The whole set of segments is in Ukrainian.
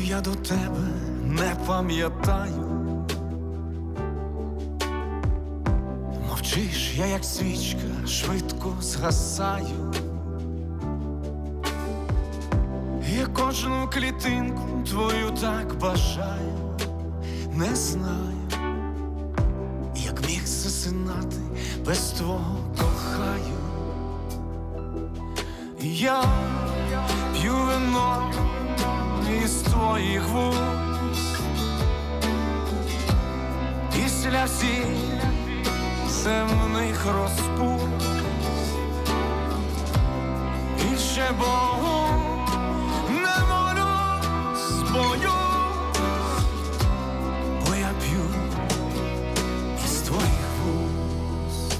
я до тебе не пам'ятаю. Мовчиш, я як свічка, швидко згасаю. Я кожну клітинку твою так бажаю. Не знаю, як міг засинати без твого кохаю. Я п'ю вино із твоїх вуст після всіх земних розпуст. І ще Богу не молюсь, боюсь, бо я п'ю із твоїх вуст.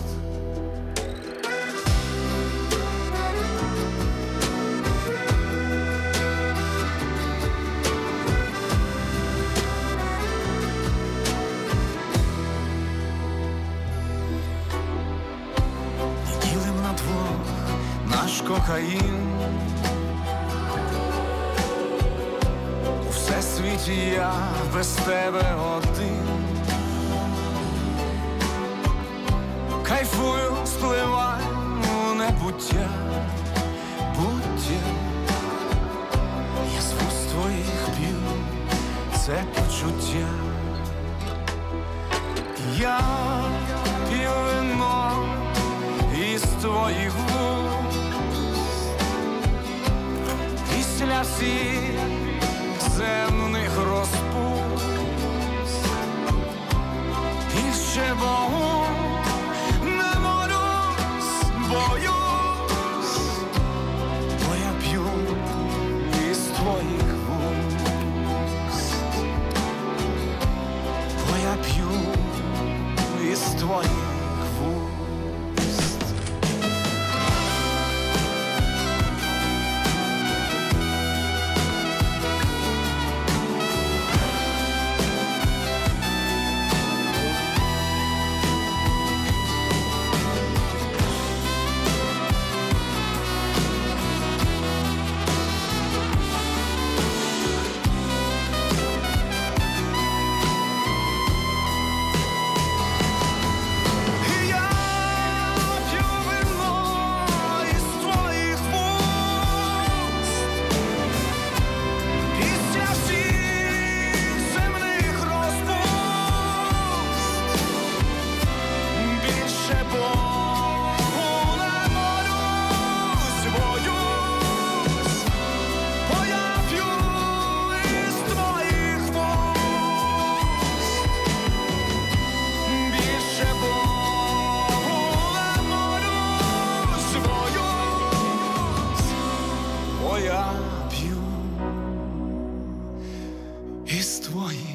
Не ділим на двох наш кокаїн. У всесвіті я без тебе один. Кайфую, спливаю у небуття, буття. Я з вуст твоїх п'ю це почуття. Я п'ю вино із твоїх вуст після всіх земних розпуст. І ще Богу не молюсь, боюсь, бо я п'ю із твоїх вуст. Бо я п'ю із твоїх вуст. Я п'ю із твоїх